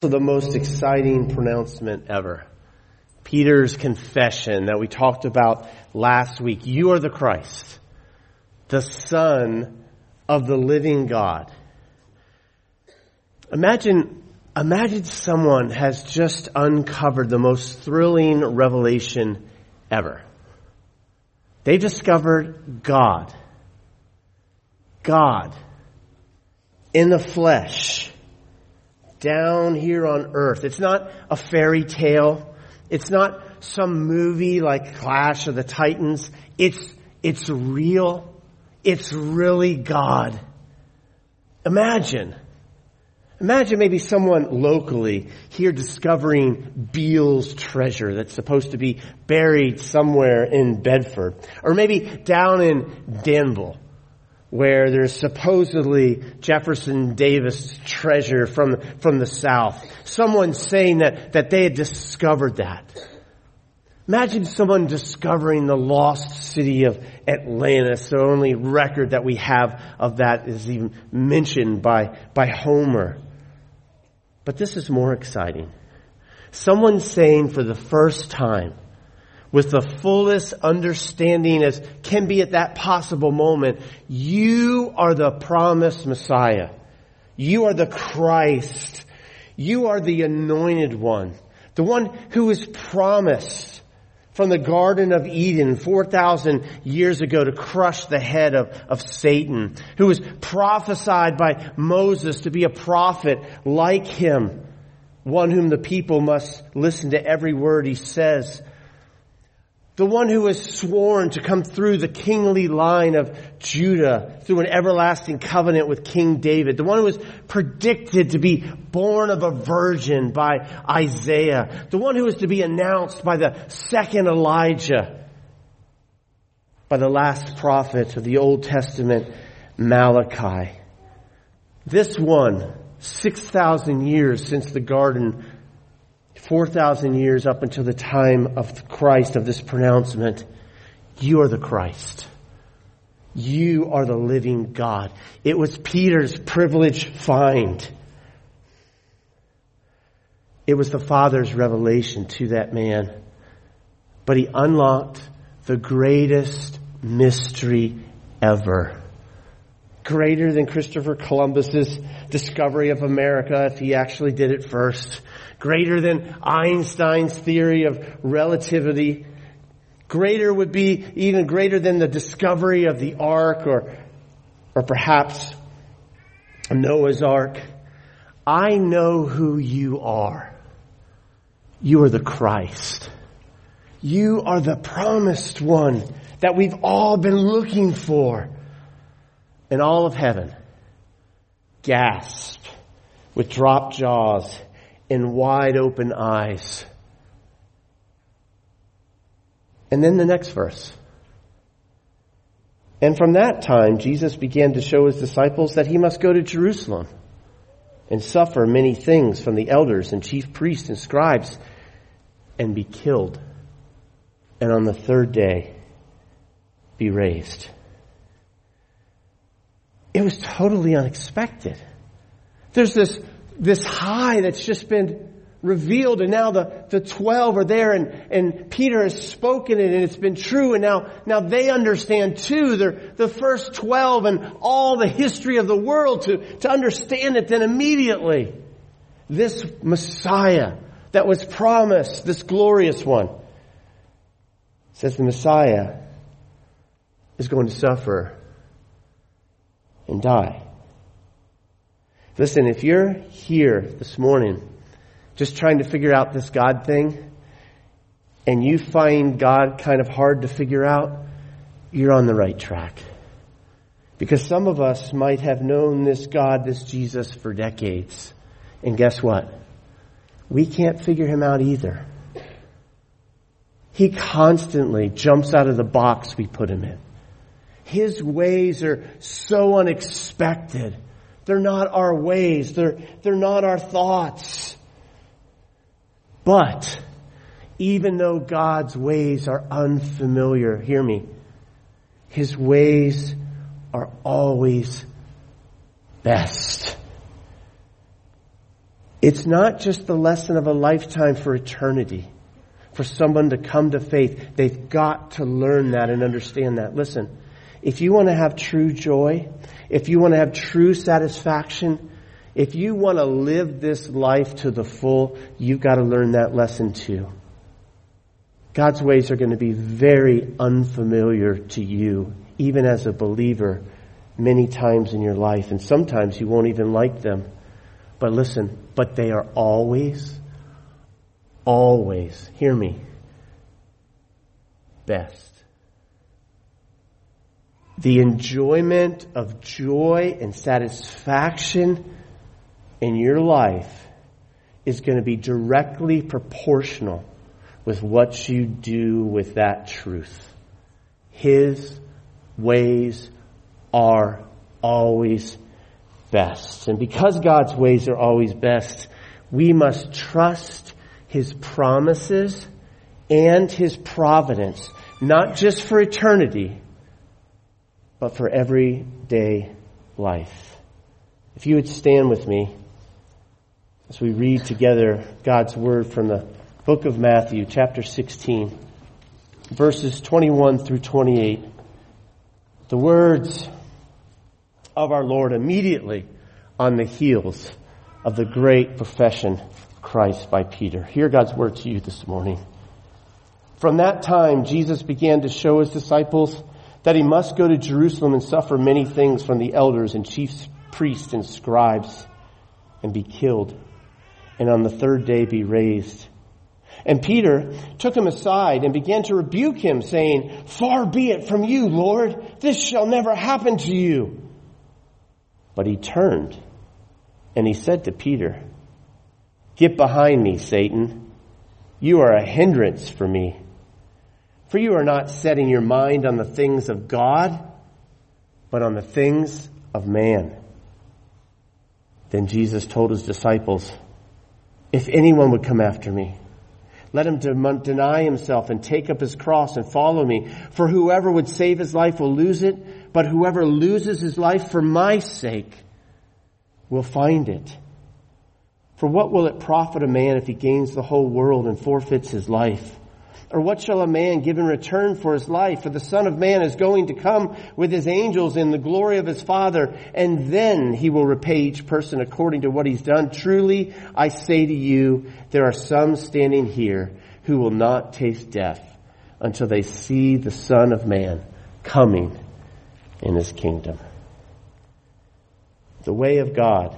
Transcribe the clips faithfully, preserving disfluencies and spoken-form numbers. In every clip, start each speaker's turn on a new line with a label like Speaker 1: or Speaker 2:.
Speaker 1: The most exciting pronouncement ever. Peter's confession that we talked about last week. You are the Christ, the Son of the living God. Imagine, imagine someone has just uncovered the most thrilling revelation ever. They discovered God. God in the flesh. Down here on earth. It's not a fairy tale. It's not some movie like Clash of the Titans. It's, it's real. It's really God. Imagine. Imagine maybe someone locally here discovering Beale's treasure that's supposed to be buried somewhere in Bedford. Or maybe down in Danville, where there's supposedly Jefferson Davis treasure from, from the South. Someone saying that, that they had discovered that. Imagine someone discovering the lost city of Atlantis. The only record that we have of that is even mentioned by, by Homer. But this is more exciting. Someone saying for the first time, with the fullest understanding as can be at that possible moment, you are the promised Messiah. You are the Christ. You are the anointed one. The one who was promised from the Garden of Eden four thousand years ago to crush the head of, of Satan. Who was prophesied by Moses to be a prophet like him. One whom the people must listen to every word he says. The one who was sworn to come through the kingly line of Judah through an everlasting covenant with King David. The one who was predicted to be born of a virgin by Isaiah. The one who was to be announced by the second Elijah, by the last prophet of the Old Testament, Malachi. This one, six thousand years since the garden, four thousand years up until the time of Christ, of this pronouncement, you are the Christ. You are the living God. It was Peter's privileged find. It was the Father's revelation to that man. But he unlocked the greatest mystery ever. Greater than Christopher Columbus's discovery of America, if he actually did it first. Greater than Einstein's theory of relativity. Greater would be even greater than the discovery of the ark, or, or perhaps Noah's ark. I know who you are. You are the Christ. You are the promised one that we've all been looking for. And all of heaven gasped with dropped jaws and wide open eyes. And then the next verse. And from that time, Jesus began to show his disciples that he must go to Jerusalem and suffer many things from the elders and chief priests and scribes and be killed. And on the third day, be raised. It was totally unexpected. There's this, this high that's just been revealed, and now the, the twelve are there, and, and Peter has spoken it, and it's been true, and now, now they understand too. They're the first twelve and all the history of the world to, to understand it then immediately. This Messiah that was promised, this glorious one, says the Messiah is going to suffer and die. Listen, if you're here this morning just trying to figure out this God thing, and you find God kind of hard to figure out, you're on the right track. Because some of us might have known this God, this Jesus, for decades. And guess what? We can't figure him out either. He constantly jumps out of the box we put him in. His ways are so unexpected. They're not our ways. They're, they're not our thoughts. But even though God's ways are unfamiliar, hear me, his ways are always best. It's not just the lesson of a lifetime for eternity. For someone to come to faith, they've got to learn that and understand that. Listen, if you want to have true joy, if you want to have true satisfaction, if you want to live this life to the full, you've got to learn that lesson too. God's ways are going to be very unfamiliar to you, even as a believer, many times in your life. And sometimes you won't even like them. But listen, but they are always, always, hear me, best. The enjoyment of joy and satisfaction in your life is going to be directly proportional with what you do with that truth. His ways are always best. And because God's ways are always best, we must trust His promises and His providence, not just for eternity, but for everyday life. If you would stand with me as we read together God's Word from the book of Matthew, chapter sixteen, verses twenty-one through twenty-eight. The words of our Lord immediately on the heels of the great profession of Christ by Peter. Hear God's Word to you this morning. From that time, Jesus began to show His disciples that He must go to Jerusalem and suffer many things from the elders and chief priests and scribes and be killed, and on the third day be raised. And Peter took him aside and began to rebuke him, saying, "Far be it from you, Lord, this shall never happen to you." But he turned and he said to Peter, "Get behind me, Satan. You are a hindrance for me. For you are not setting your mind on the things of God, but on the things of man." Then Jesus told His disciples, "If anyone would come after me, let him deny himself and take up his cross and follow me. For whoever would save his life will lose it, but whoever loses his life for my sake will find it. For what will it profit a man if he gains the whole world and forfeits his life? Or what shall a man give in return for his life? For the Son of Man is going to come with His angels in the glory of His Father, and then He will repay each person according to what he's done. Truly, I say to you, there are some standing here who will not taste death until they see the Son of Man coming in His kingdom." The way of God,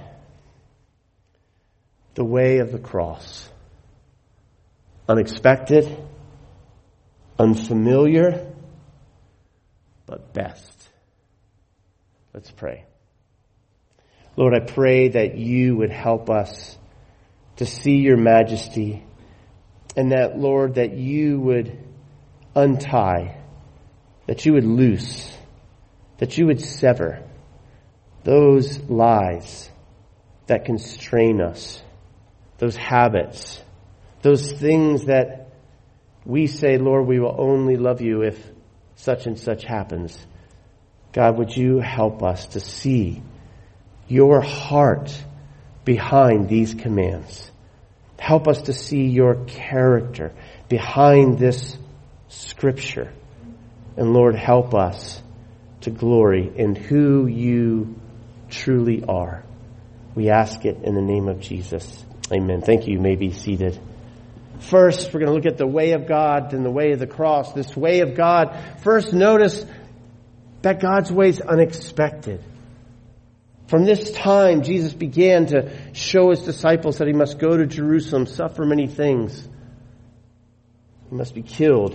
Speaker 1: the way of the cross. Unexpected, unfamiliar, but best. Let's pray. Lord, I pray that You would help us to see Your majesty, and that, Lord, that You would untie, that You would loose, that You would sever those lies that constrain us, those habits, those things that we say, Lord, we will only love You if such and such happens. God, would You help us to see Your heart behind these commands. Help us to see Your character behind this scripture. And Lord, help us to glory in who You truly are. We ask it in the name of Jesus. Amen. Thank you. You may be seated. First, we're going to look at the way of God and the way of the cross. This way of God. First, notice that God's way is unexpected. From this time, Jesus began to show His disciples that He must go to Jerusalem, suffer many things. He must be killed.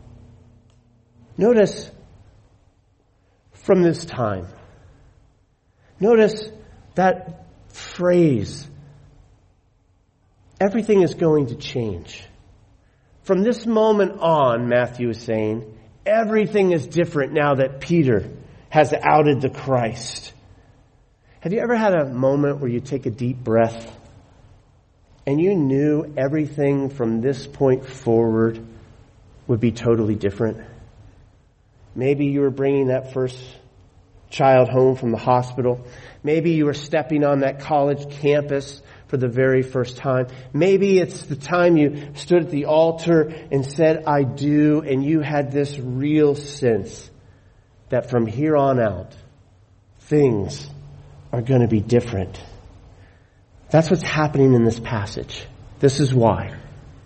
Speaker 1: Notice from this time. Notice that phrase. Everything is going to change. From this moment on, Matthew is saying, everything is different now that Peter has outed the Christ. Have you ever had a moment where you take a deep breath and you knew everything from this point forward would be totally different? Maybe you were bringing that first child home from the hospital. Maybe you were stepping on that college campus for the very first time. Maybe it's the time you stood at the altar and said, I do, and you had this real sense that from here on out, things are going to be different. That's what's happening in this passage. This is why.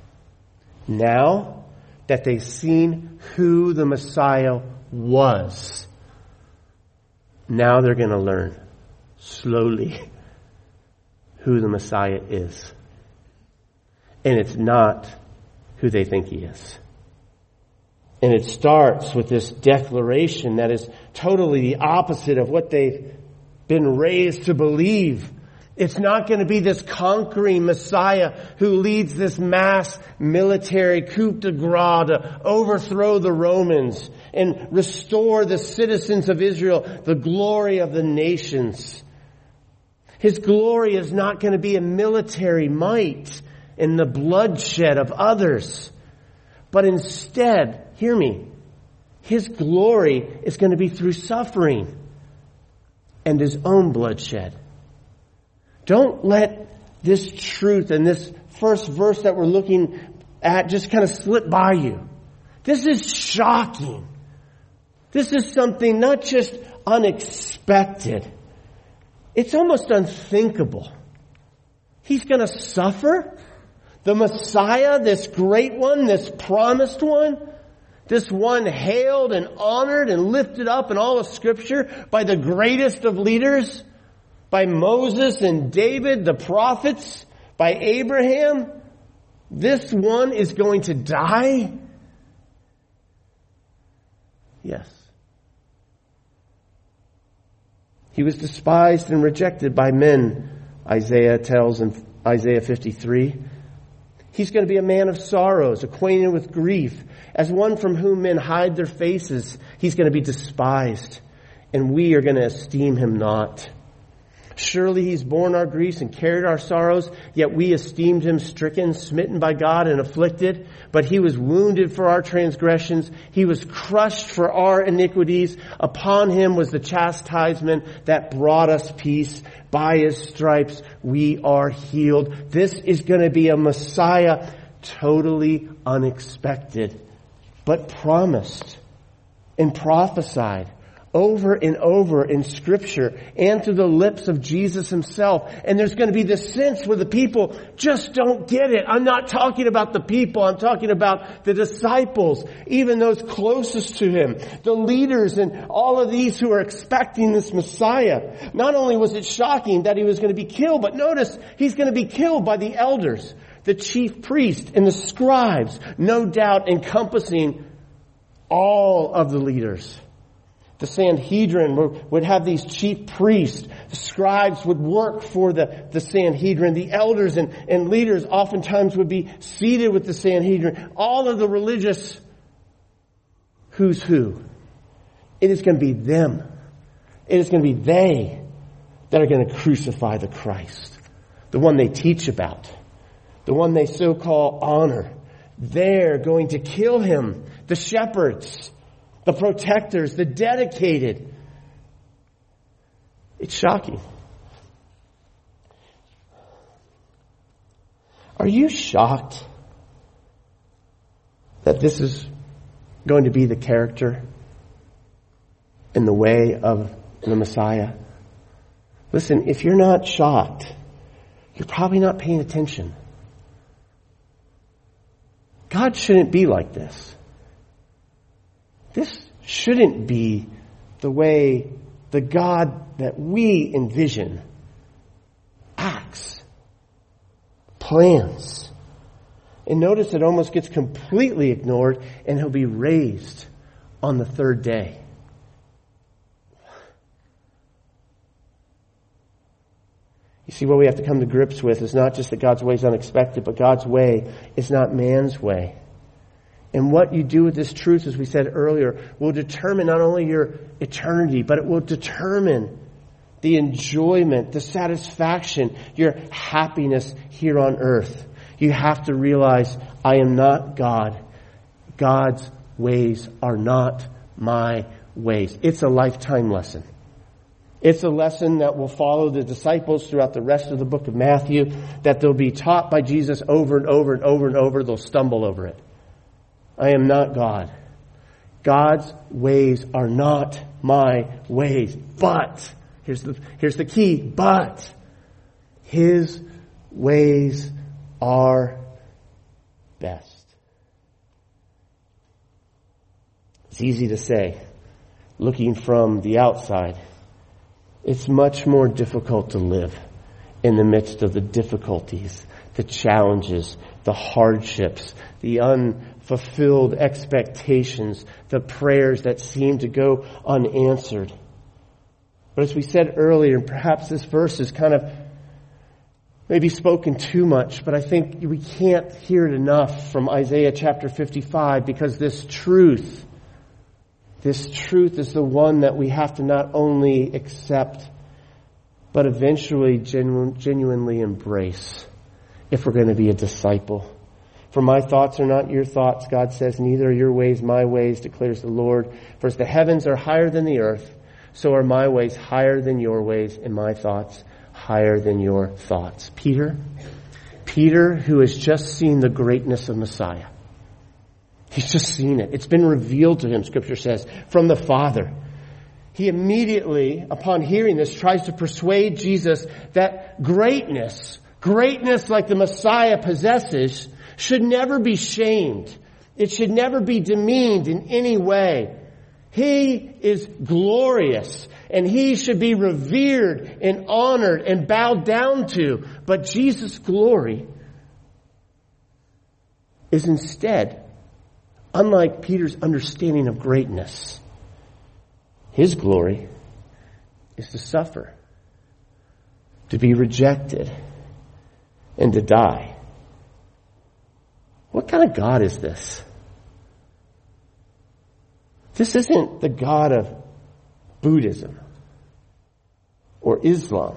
Speaker 1: Now that they've seen who the Messiah was, now they're going to learn slowly who the Messiah is. And it's not who they think he is. And it starts with this declaration that is totally the opposite of what they've been raised to believe. It's not going to be this conquering Messiah who leads this mass military coup de grace to overthrow the Romans and restore the citizens of Israel, the glory of the nations. His glory is not going to be a military might and the bloodshed of others. But instead, hear me, his glory is going to be through suffering and his own bloodshed. Don't let this truth and this first verse that we're looking at just kind of slip by you. This is shocking. This is something not just unexpected. It's almost unthinkable. He's going to suffer? The Messiah, this great one, this promised one, this one hailed and honored and lifted up in all of Scripture by the greatest of leaders, by Moses and David, the prophets, by Abraham. This one is going to die? Yes. He was despised and rejected by men, Isaiah tells in Isaiah fifty-three. He's going to be a man of sorrows, acquainted with grief. As one from whom men hide their faces, he's going to be despised, and we are going to esteem him not. Surely he's borne our griefs and carried our sorrows, yet we esteemed him stricken, smitten by God, and afflicted. But he was wounded for our transgressions. He was crushed for our iniquities. Upon him was the chastisement that brought us peace. By his stripes we are healed. This is going to be a Messiah totally unexpected, but promised and prophesied over and over in Scripture and through the lips of Jesus himself. And there's going to be this sense where the people just don't get it. I'm not talking about the people. I'm talking about the disciples, even those closest to him, the leaders and all of these who are expecting this Messiah. Not only was it shocking that he was going to be killed, but notice he's going to be killed by the elders, the chief priests and the scribes, no doubt encompassing all of the leaders. The Sanhedrin would have these chief priests. The scribes would work for the, the Sanhedrin. The elders and, and leaders oftentimes would be seated with the Sanhedrin. All of the religious who's who. It is going to be them. It is going to be they that are going to crucify the Christ. The one they teach about. The one they so-called honor. They're going to kill him. The shepherds. The protectors, the dedicated. It's shocking. Are you shocked that this is going to be the character and the way of the Messiah? Listen, if you're not shocked, you're probably not paying attention. God shouldn't be like this. This shouldn't be the way the God that we envision acts, plans. And notice it almost gets completely ignored, and he'll be raised on the third day. You see, what we have to come to grips with is not just that God's way is unexpected, but God's way is not man's way. And what you do with this truth, as we said earlier, will determine not only your eternity, but it will determine the enjoyment, the satisfaction, your happiness here on earth. You have to realize, I am not God. God's ways are not my ways. It's a lifetime lesson. It's a lesson that will follow the disciples throughout the rest of the book of Matthew, that they'll be taught by Jesus over and over and over and over. They'll stumble over it. I am not God. God's ways are not my ways. But, here's the, here's the key, but His ways are best. It's easy to say, looking from the outside. It's much more difficult to live in the midst of the difficulties, the challenges, the hardships, the unfulfilled expectations, the prayers that seem to go unanswered. But as we said earlier, and perhaps this verse is kind of maybe spoken too much, but I think we can't hear it enough from Isaiah chapter fifty-five, because this truth, this truth is the one that we have to not only accept, but eventually genu- genuinely embrace if we're going to be a disciple. For my thoughts are not your thoughts, God says, neither are your ways my ways, declares the Lord. For as the heavens are higher than the earth, so are my ways higher than your ways, and my thoughts higher than your thoughts. Peter, Peter, who has just seen the greatness of Messiah. He's just seen it. It's been revealed to him, Scripture says, from the Father. He immediately, upon hearing this, tries to persuade Jesus that greatness, greatness like the Messiah possesses, should never be shamed. It should never be demeaned in any way. He is glorious, and He should be revered and honored and bowed down to. But Jesus' glory is instead, unlike Peter's understanding of greatness, His glory is to suffer, to be rejected, and to die. What kind of God is this? This isn't the God of Buddhism or Islam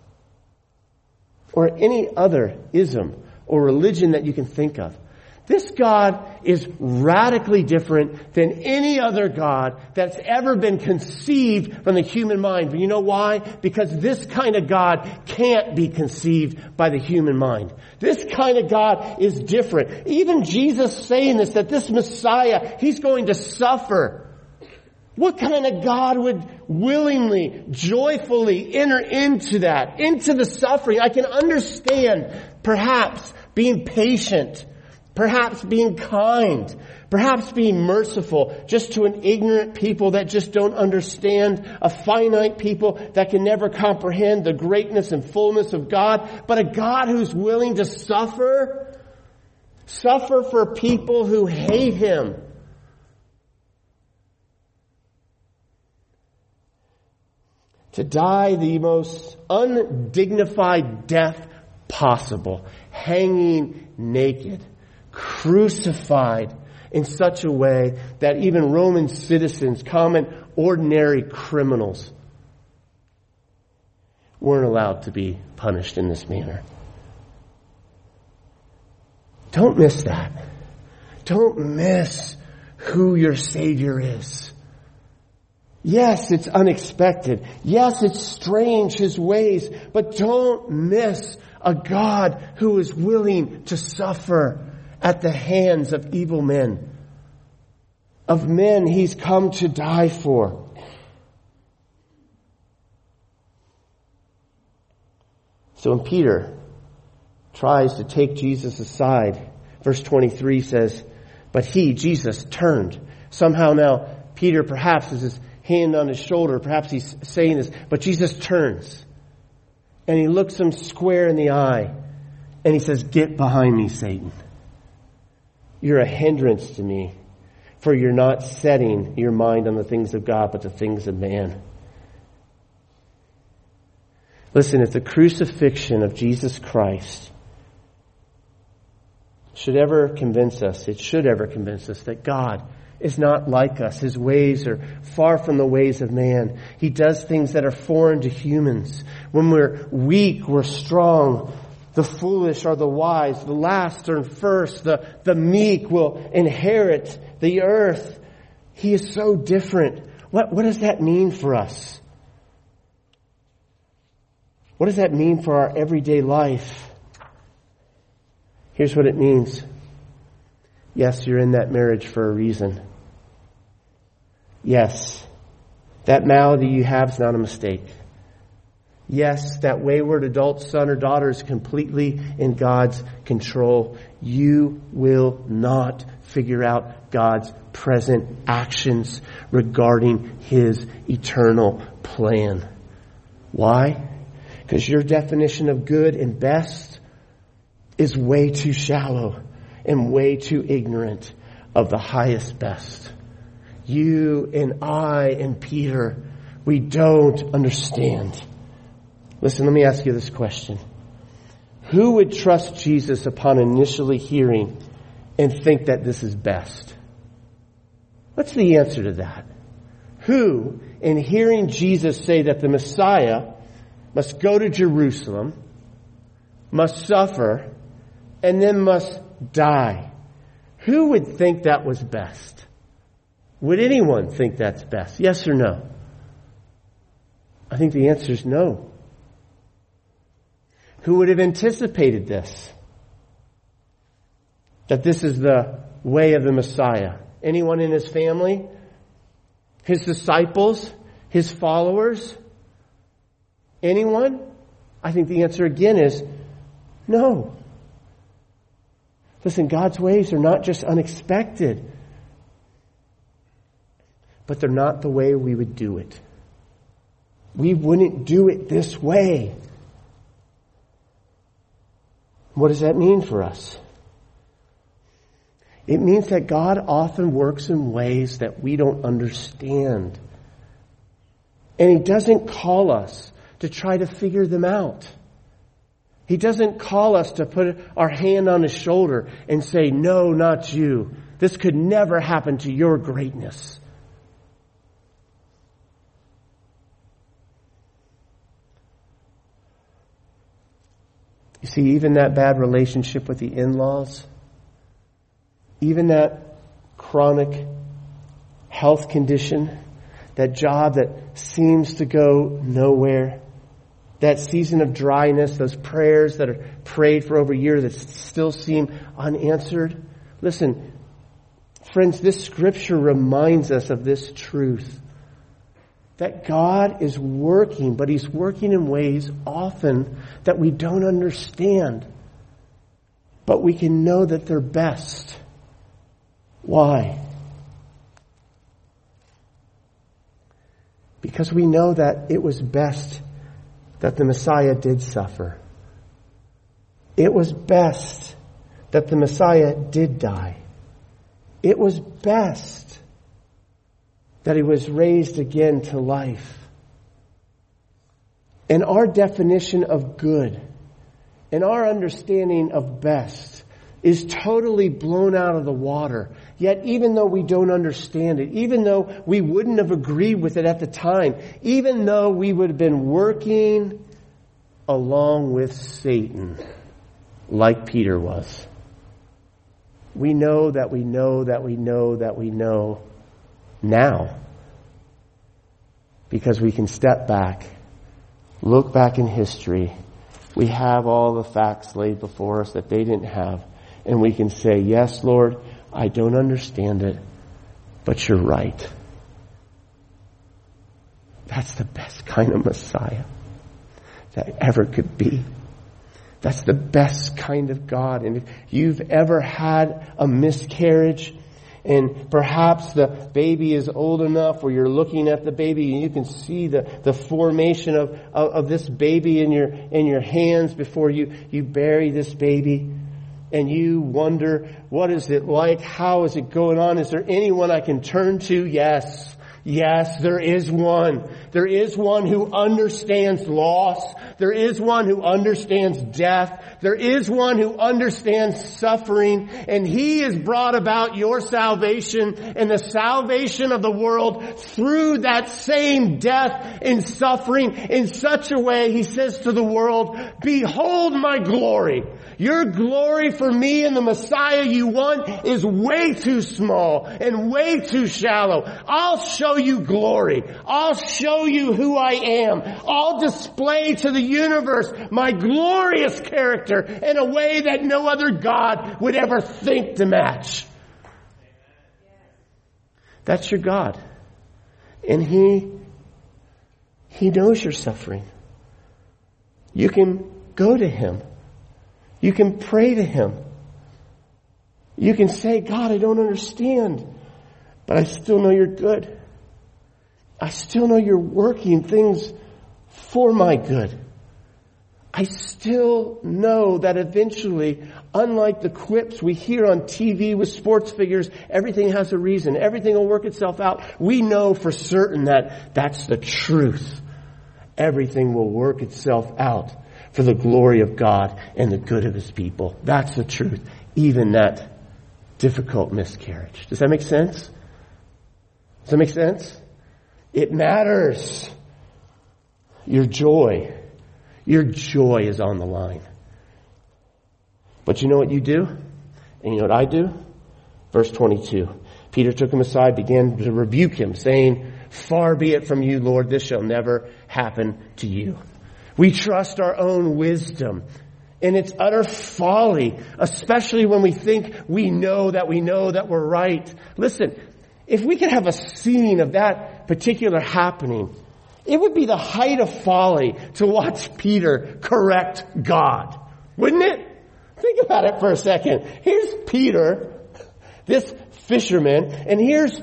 Speaker 1: or any other ism or religion that you can think of. This God is radically different than any other God that's ever been conceived from the human mind. But you know why? Because this kind of God can't be conceived by the human mind. This kind of God is different. Even Jesus saying this, that this Messiah, He's going to suffer. What kind of God would willingly, joyfully enter into that, into the suffering? I can understand perhaps being patient, perhaps being kind, perhaps being merciful just to an ignorant people that just don't understand, a finite people that can never comprehend the greatness and fullness of God. But a God who's willing to suffer, suffer for people who hate Him. To die the most undignified death possible, hanging naked, crucified in such a way that even Roman citizens, common, ordinary criminals, weren't allowed to be punished in this manner. Don't miss that. Don't miss who your Savior is. Yes, it's unexpected. Yes, it's strange, His ways. But don't miss a God who is willing to suffer at the hands of evil men. Of men He's come to die for. So when Peter tries to take Jesus aside, verse twenty-three says, but He, Jesus, turned. Somehow now, Peter perhaps is his hand on his shoulder. Perhaps he's saying this, but Jesus turns and He looks him square in the eye and He says, get behind me, Satan. You're a hindrance to me, for you're not setting your mind on the things of God, but the things of man. Listen, if the crucifixion of Jesus Christ should ever convince us, it should ever convince us that God is not like us. His ways are far from the ways of man. He does things that are foreign to humans. When we're weak, we're strong. The foolish are the wise. The last are first. The, the meek will inherit the earth. He is so different. What, what does that mean for us? What does that mean for our everyday life? Here's what it means. Yes, you're in that marriage for a reason. Yes, that malady you have is not a mistake. Yes, that wayward adult son or daughter is completely in God's control. You will not figure out God's present actions regarding His eternal plan. Why? Because your definition of good and best is way too shallow and way too ignorant of the highest best. You and I and Peter, we don't understand. Listen, let me ask you this question. Who would trust Jesus upon initially hearing and think that this is best? What's the answer to that? Who, in hearing Jesus say that the Messiah must go to Jerusalem, must suffer, and then must die, who would think that was best? Would anyone think that's best? Yes or no? I think the answer is no. Who would have anticipated this? That this is the way of the Messiah? Anyone in his family? His disciples? His followers? Anyone? I think the answer again is no. Listen, God's ways are not just unexpected, but they're not the way we would do it. We wouldn't do it this way. What does that mean for us? It means that God often works in ways that we don't understand. And He doesn't call us to try to figure them out. He doesn't call us to put our hand on His shoulder and say, no, not you. This could never happen to your greatness. You see, even that bad relationship with the in-laws, even that chronic health condition, that job that seems to go nowhere, that season of dryness, those prayers that are prayed for over years that still seem unanswered. Listen, friends, this scripture reminds us of this truth. That God is working, but He's working in ways often that we don't understand. But we can know that they're best. Why? Because we know that it was best that the Messiah did suffer. It was best that the Messiah did die. It was best that He was raised again to life. And our definition of good and our understanding of best is totally blown out of the water. Yet even though we don't understand it, even though we wouldn't have agreed with it at the time, even though we would have been working along with Satan, like Peter was, we know that we know that we know that we know now, because we can step back, look back in history. We have all the facts laid before us that they didn't have. And we can say, yes, Lord, I don't understand it, but you're right. That's the best kind of Messiah that ever could be. That's the best kind of God. And if you've ever had a miscarriage, and perhaps the baby is old enough where you're looking at the baby and you can see the, the formation of, of, of this baby in your in your hands before you, you bury this baby. And you wonder, what is it like? How is it going on? Is there anyone I can turn to? Yes. Yes, there is one. There is one who understands loss. There is one who understands death. There is one who understands suffering. And He has brought about your salvation and the salvation of the world through that same death and suffering in such a way, He says to the world, behold my glory. Your glory for me and the Messiah you want is way too small and way too shallow. I'll show you glory. I'll show you who I am. I'll display to the universe my glorious character in a way that no other God would ever think to match. That's your God. And He, He knows your suffering. You can go to Him. You can pray to Him. You can say, God, I don't understand, but I still know you're good. I still know you're working things for my good. I still know that eventually, unlike the quips we hear on T V with sports figures, everything has a reason. Everything will work itself out. We know for certain that that's the truth. Everything will work itself out for the glory of God and the good of His people. That's the truth. Even that difficult miscarriage. Does that make sense? Does that make sense? It matters. Your joy. Your joy is on the line. But you know what you do? And you know what I do? Verse twenty-two. Peter took him aside, began to rebuke him, saying, far be it from you, Lord, this shall never happen to you. We trust our own wisdom. And it's utter folly, especially when we think we know that we know that we're right. Listen, if we could have a scene of that particular happening, it would be the height of folly to watch Peter correct God. Wouldn't it? Think about it for a second. Here's Peter, this fisherman, and here's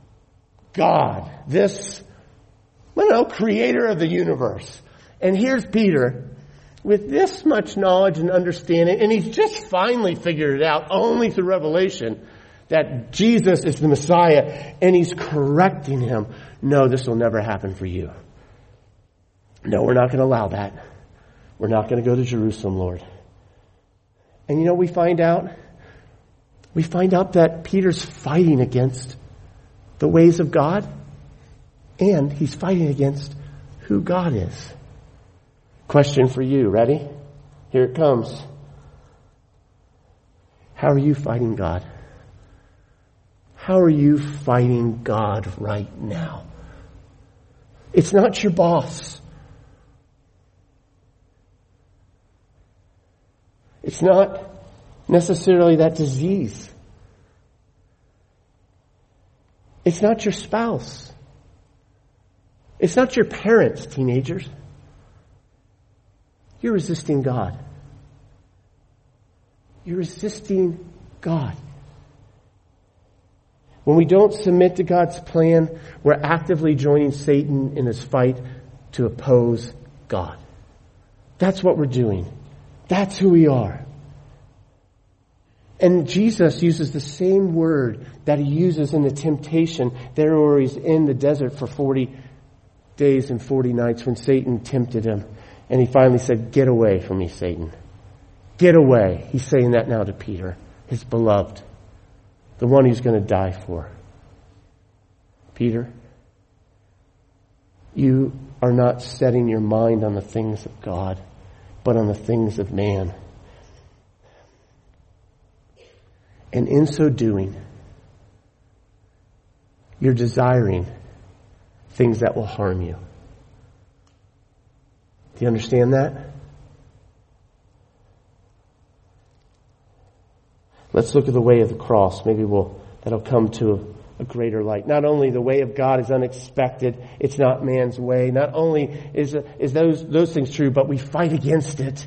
Speaker 1: God, this, I don't know, creator of the universe. And here's Peter with this much knowledge and understanding, and he's just finally figured it out only through revelation that Jesus is the Messiah, and he's correcting him. No, this will never happen for you. No, we're not going to allow that. We're not going to go to Jerusalem, Lord. And you know what we find out? We find out that Peter's fighting against the ways of God, and he's fighting against who God is. Question for you. Ready? Here it comes. How are you fighting God? How are you fighting God right now? It's not your boss. It's not necessarily that disease. It's not your spouse. It's not your parents, teenagers. You're resisting God. You're resisting God. When we don't submit to God's plan, we're actively joining Satan in his fight to oppose God. That's what we're doing. That's who we are. And Jesus uses the same word that he uses in the temptation there where he's in the desert for forty days and forty nights when Satan tempted him. And he finally said, get away from me, Satan. Get away. He's saying that now to Peter, his beloved, the one he's going to die for. Peter, you are not setting your mind on the things of God, but on the things of man. And in so doing, you're desiring things that will harm you. Do you understand that? Let's look at the way of the cross. Maybe we'll that'll come to a, a greater light. Not only the way of God is unexpected, it's not man's way. Not only is is those those things true, but we fight against it.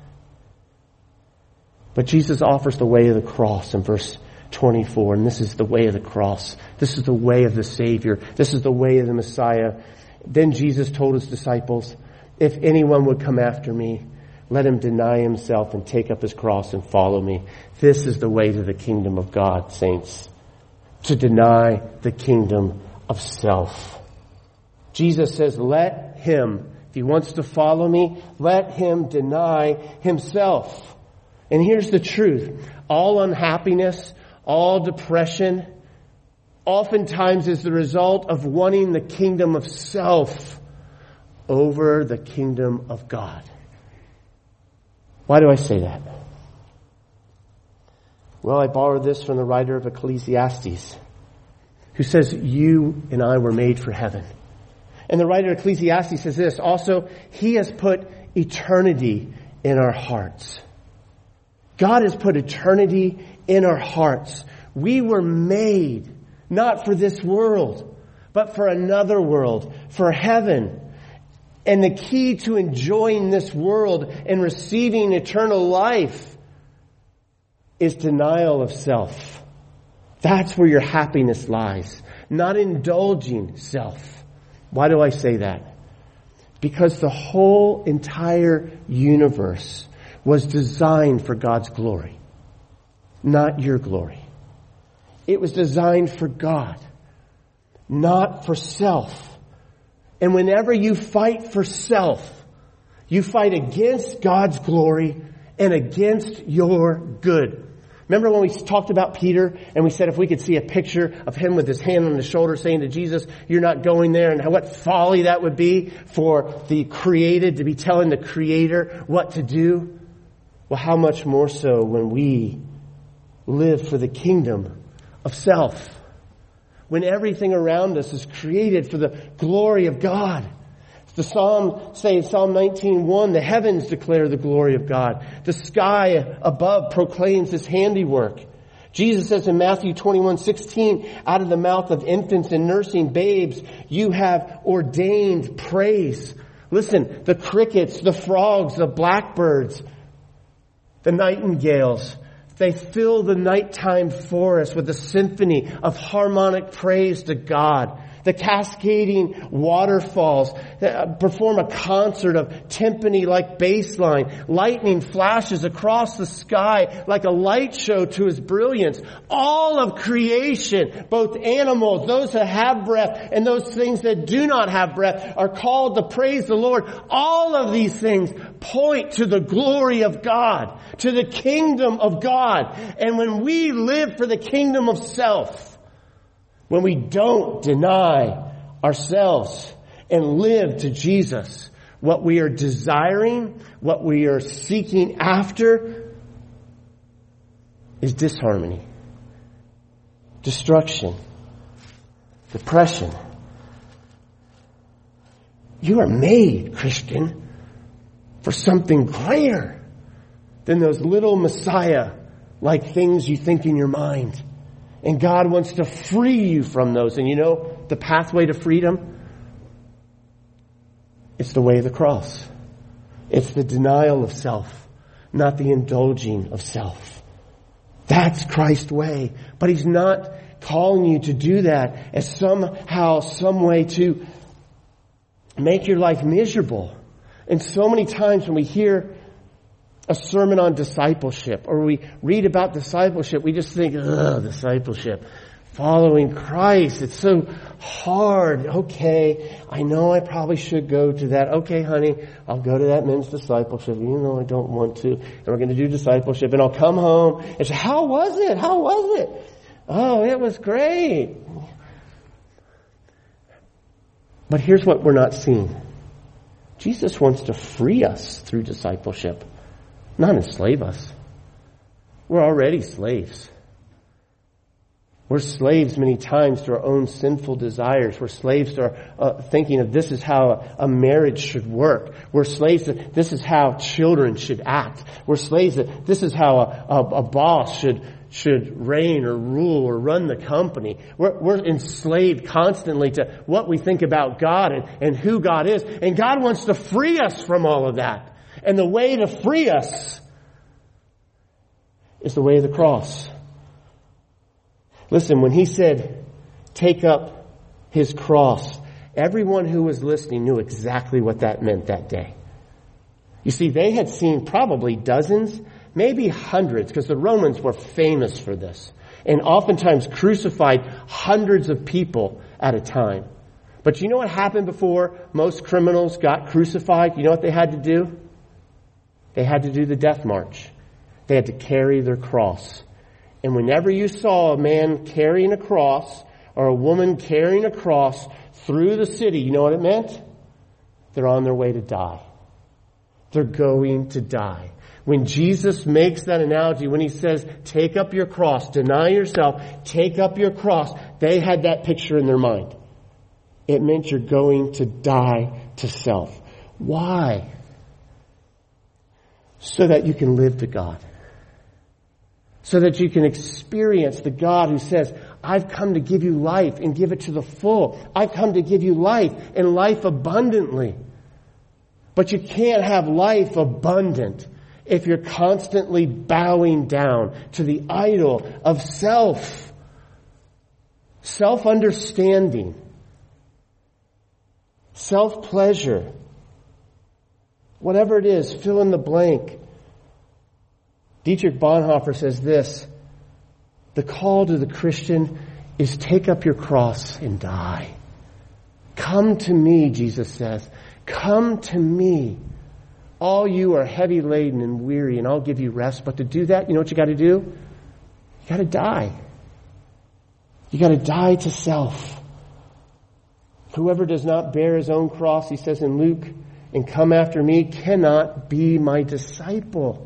Speaker 1: But Jesus offers the way of the cross in verse twenty-four, and this is the way of the cross. This is the way of the Savior. This is the way of the Messiah. Then Jesus told his disciples, if anyone would come after me, let him deny himself and take up his cross and follow me. This is the way to the kingdom of God, saints. To deny the kingdom of self. Jesus says, let him, if he wants to follow me, let him deny himself. And here's the truth. All unhappiness, all depression, oftentimes is the result of wanting the kingdom of self over the kingdom of God. Why do I say that? Well, I borrowed this from the writer of Ecclesiastes, who says, you and I were made for heaven. And the writer of Ecclesiastes says this, also, He has put eternity in our hearts. God has put eternity in our hearts. We were made not for this world, but for another world, for heaven. And the key to enjoying this world and receiving eternal life is denial of self. That's where your happiness lies, not indulging self. Why do I say that? Because the whole entire universe was designed for God's glory, not your glory. It was designed for God, not for self. And whenever you fight for self, you fight against God's glory and against your good. Remember when we talked about Peter and we said if we could see a picture of him with his hand on his shoulder saying to Jesus, you're not going there, and what folly that would be for the created to be telling the Creator what to do? Well, how much more so when we live for the kingdom of self, when everything around us is created for the glory of God. The Psalm say Psalm nineteen one, the heavens declare the glory of God. The sky above proclaims His handiwork. Jesus says in Matthew twenty-one sixteen, out of the mouth of infants and nursing babes, you have ordained praise. Listen, the crickets, the frogs, the blackbirds, the nightingales, they fill the nighttime forest with a symphony of harmonic praise to God. The cascading waterfalls perform a concert of timpani like bass line. Lightning flashes across the sky like a light show to His brilliance. All of creation, both animals, those that have breath, and those things that do not have breath, are called to praise the Lord. All of these things point to the glory of God, to the kingdom of God. And when we live for the kingdom of self, when we don't deny ourselves and live to Jesus, what we are desiring, what we are seeking after is disharmony, destruction, depression. You are made, Christian, for something greater than those little Messiah-like things you think in your mind. And God wants to free you from those. And you know the pathway to freedom? It's the way of the cross. It's the denial of self, not the indulging of self. That's Christ's way. But He's not calling you to do that as somehow, some way to make your life miserable. And so many times when we hear a sermon on discipleship, or we read about discipleship, we just think, ugh, discipleship. Following Christ, it's so hard. Okay, I know I probably should go to that. Okay, honey, I'll go to that men's discipleship, even though I don't want to. And we're going to do discipleship, and I'll come home and say, how was it? How was it? Oh, it was great. But here's what we're not seeing. Jesus wants to free us through discipleship, not enslave us. We're already slaves. We're slaves many times to our own sinful desires. We're slaves to our uh, thinking of this is how a, a marriage should work. We're slaves to this is how children should act. We're slaves to this is how a, a, a boss should should reign or rule or run the company. We're, we're enslaved constantly to what we think about God and, and who God is. And God wants to free us from all of that. And the way to free us is the way of the cross. Listen, when He said, take up His cross, everyone who was listening knew exactly what that meant that day. You see, they had seen probably dozens, maybe hundreds, because the Romans were famous for this, and oftentimes crucified hundreds of people at a time. But you know what happened before most criminals got crucified? You know what they had to do? They had to do the death march. They had to carry their cross. And whenever you saw a man carrying a cross or a woman carrying a cross through the city, you know what it meant? They're on their way to die. They're going to die. When Jesus makes that analogy, when he says, take up your cross, deny yourself, take up your cross, they had that picture in their mind. It meant you're going to die to self. Why? So that you can live to God. So that you can experience the God who says, I've come to give you life and give it to the full. I've come to give you life and life abundantly. But you can't have life abundant if you're constantly bowing down to the idol of self. Self-understanding. Self-pleasure. Whatever it is, fill in the blank. Dietrich Bonhoeffer says this, the call to the Christian is take up your cross and die. Come to me, Jesus says. Come to me. All you are heavy laden and weary, and I'll give you rest. But to do that, you know what you got to do? You got to die. You got to die to self. Whoever does not bear his own cross, he says in Luke, and come after me, cannot be my disciple.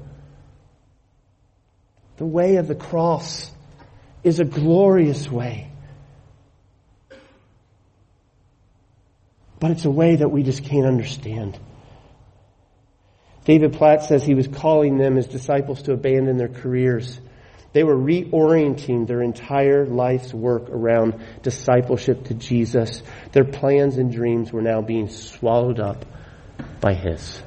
Speaker 1: The way of the cross is a glorious way. But it's a way that we just can't understand. David Platt says he was calling them, his disciples, to abandon their careers. They were reorienting their entire life's work around discipleship to Jesus. Their plans and dreams were now being swallowed up by his.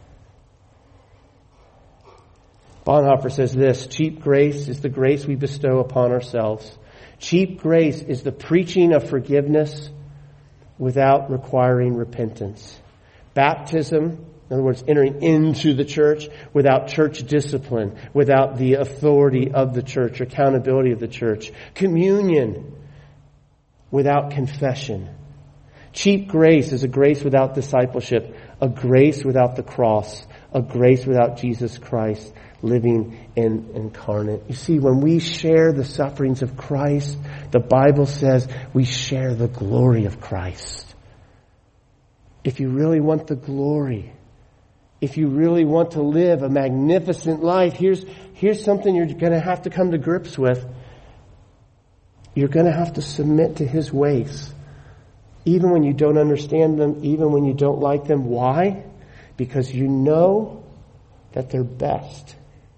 Speaker 1: Bonhoeffer says this, cheap grace is the grace we bestow upon ourselves. Cheap grace is the preaching of forgiveness without requiring repentance. Baptism, in other words, entering into the church without church discipline, without the authority of the church, accountability of the church. Communion without confession. Cheap grace is a grace without discipleship, a grace without the cross, a grace without Jesus Christ living in incarnate. You see, when we share the sufferings of Christ, the Bible says we share the glory of Christ. If you really want the glory, if you really want to live a magnificent life, here's, here's something you're going to have to come to grips with. You're going to have to submit to his ways. Even when you don't understand them, even when you don't like them. Why? Because you know that they're best.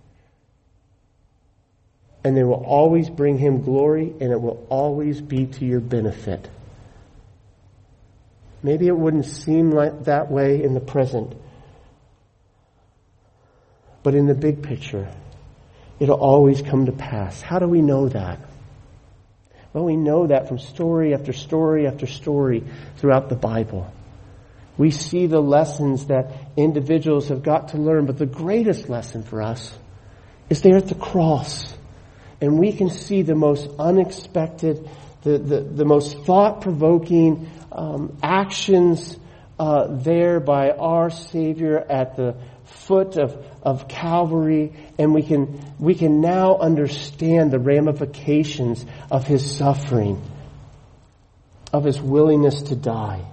Speaker 1: And they will always bring him glory, and it will always be to your benefit. Maybe it wouldn't seem like that way in the present. But in the big picture, it'll always come to pass. How do we know that? Well, we know that from story after story after story throughout the Bible. We see the lessons that individuals have got to learn, but the greatest lesson for us is there at the cross. And we can see the most unexpected, the, the, the most thought-provoking um, actions uh, there by our Savior at the foot of, of Calvary, and we can we can now understand the ramifications of his suffering, of his willingness to die.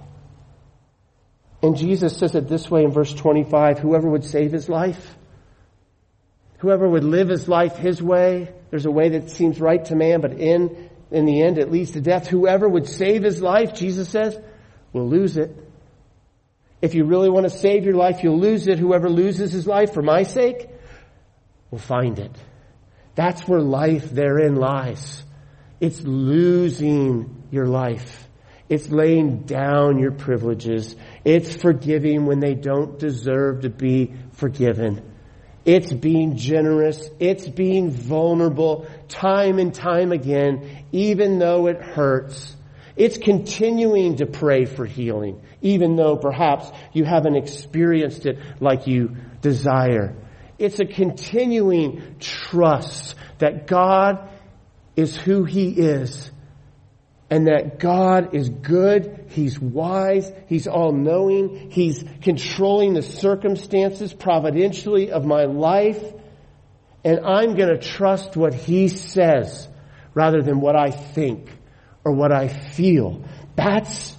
Speaker 1: And Jesus says it this way in verse twenty-five, whoever would save his life, whoever would live his life his way, there's a way that seems right to man, but in, in the end it leads to death. Whoever would save his life, Jesus says, will lose it. If you really want to save your life, you'll lose it. Whoever loses his life for my sake will find it. That's where life therein lies. It's losing your life. It's laying down your privileges. It's forgiving when they don't deserve to be forgiven. It's being generous. It's being vulnerable time and time again, even though it hurts. It's continuing to pray for healing, even though perhaps you haven't experienced it like you desire. It's a continuing trust that God is who he is, and that God is good, he's wise, he's all-knowing, he's controlling the circumstances providentially of my life, and I'm going to trust what he says rather than what I think or what I feel. That's,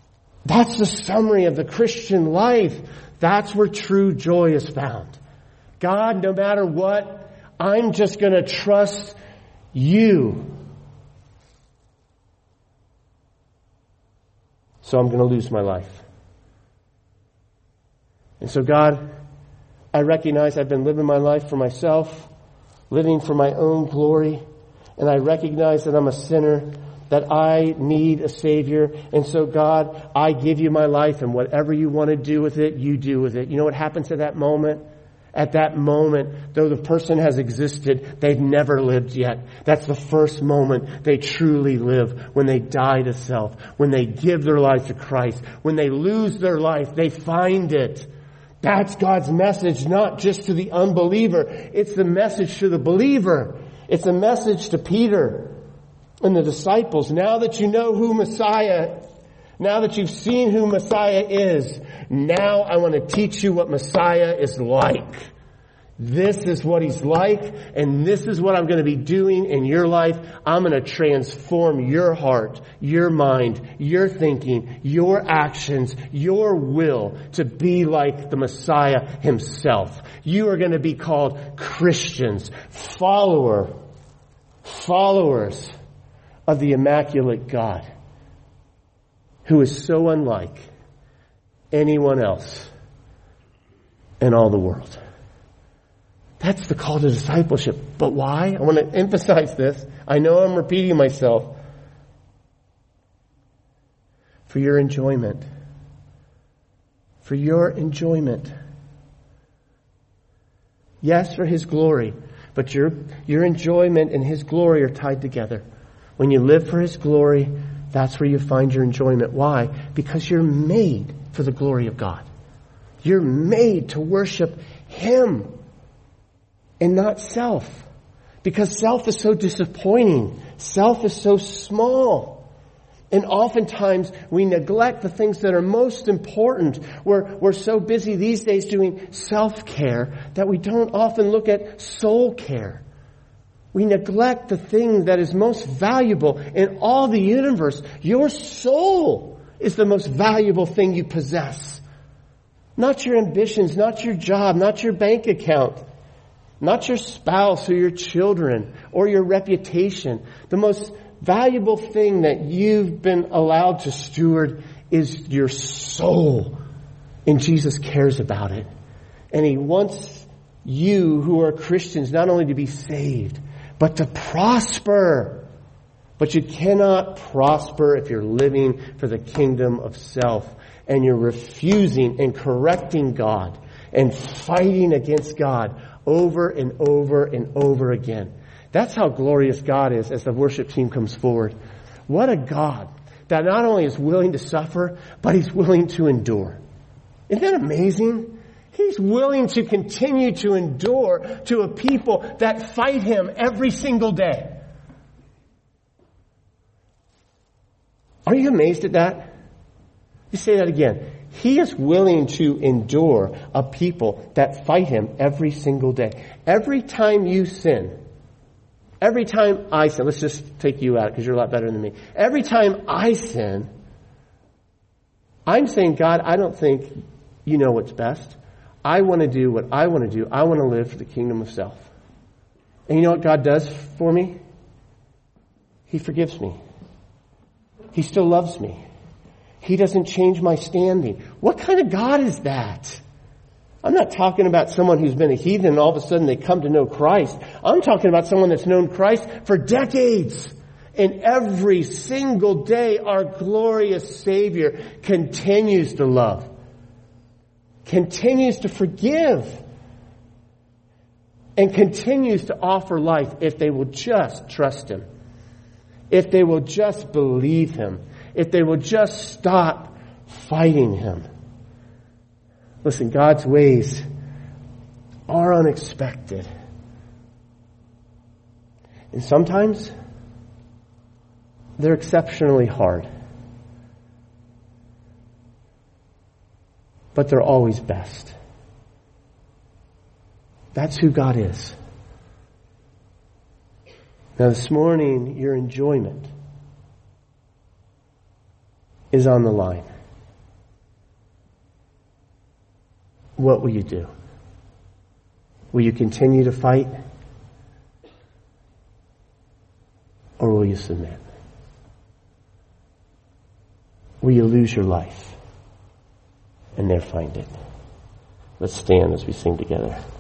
Speaker 1: that's the summary of the Christian life. That's where true joy is found. God, no matter what, I'm just going to trust you. So I'm going to lose my life. And so God, I recognize I've been living my life for myself, living for my own glory, and I recognize that I'm a sinner, that I need a Savior. And so God, I give you my life, and whatever you want to do with it, you do with it. You know what happens at that moment? At that moment, though the person has existed, they've never lived yet. That's the first moment they truly live, when they die to self, when they give their life to Christ, when they lose their life, they find it. That's God's message, not just to the unbeliever. It's the message to the believer. It's a message to Peter and the disciples. Now that you know who Messiah, now that you've seen who Messiah is, now I want to teach you what Messiah is like. This is what he's like, and this is what I'm going to be doing in your life. I'm going to transform your heart, your mind, your thinking, your actions, your will to be like the Messiah himself. You are going to be called Christians, follower, followers of the immaculate God, who is so unlike anyone else in all the world. That's the call to discipleship. But why? I want to emphasize this. I know I'm repeating myself. For your enjoyment. For your enjoyment. Yes, for his glory. But your, your enjoyment and his glory are tied together. When you live for his glory, that's where you find your enjoyment. Why? Because you're made for the glory of God. You're made to worship him and not self. Because self is so disappointing. Self is so small. And oftentimes we neglect the things that are most important. We're, we're so busy these days doing self-care that we don't often look at soul care. We neglect the thing that is most valuable in all the universe. Your soul is the most valuable thing you possess. Not your ambitions, not your job, not your bank account, not your spouse or your children or your reputation. The most valuable thing that you've been allowed to steward is your soul. And Jesus cares about it. And he wants you who are Christians not only to be saved, but to prosper. But you cannot prosper if you're living for the kingdom of self, and you're refusing and correcting God and fighting against God over and over and over again. That's how glorious God is as the worship team comes forward. What a God that not only is willing to suffer, but he's willing to endure. Isn't that amazing? He's willing to continue to endure to a people that fight him every single day. Are you amazed at that? Let me say that again. He is willing to endure a people that fight him every single day. Every time you sin, every time I sin, let's just take you out because you're a lot better than me. Every time I sin, I'm saying, God, I don't think you know what's best. I want to do what I want to do. I want to live for the kingdom of self. And you know what God does for me? He forgives me. He still loves me. He doesn't change my standing. What kind of God is that? I'm not talking about someone who's been a heathen and all of a sudden they come to know Christ. I'm talking about someone that's known Christ for decades. And every single day our glorious Savior continues to love, continues to forgive, and continues to offer life if they will just trust him, if they will just believe him, if they will just stop fighting him. Listen, God's ways are unexpected. And sometimes they're exceptionally hard. But they're always best. That's who God is. Now this morning, your enjoyment is on the line. What will you do? Will you continue to fight? Or will you submit? Will you lose your life and there find it? Let's stand as we sing together.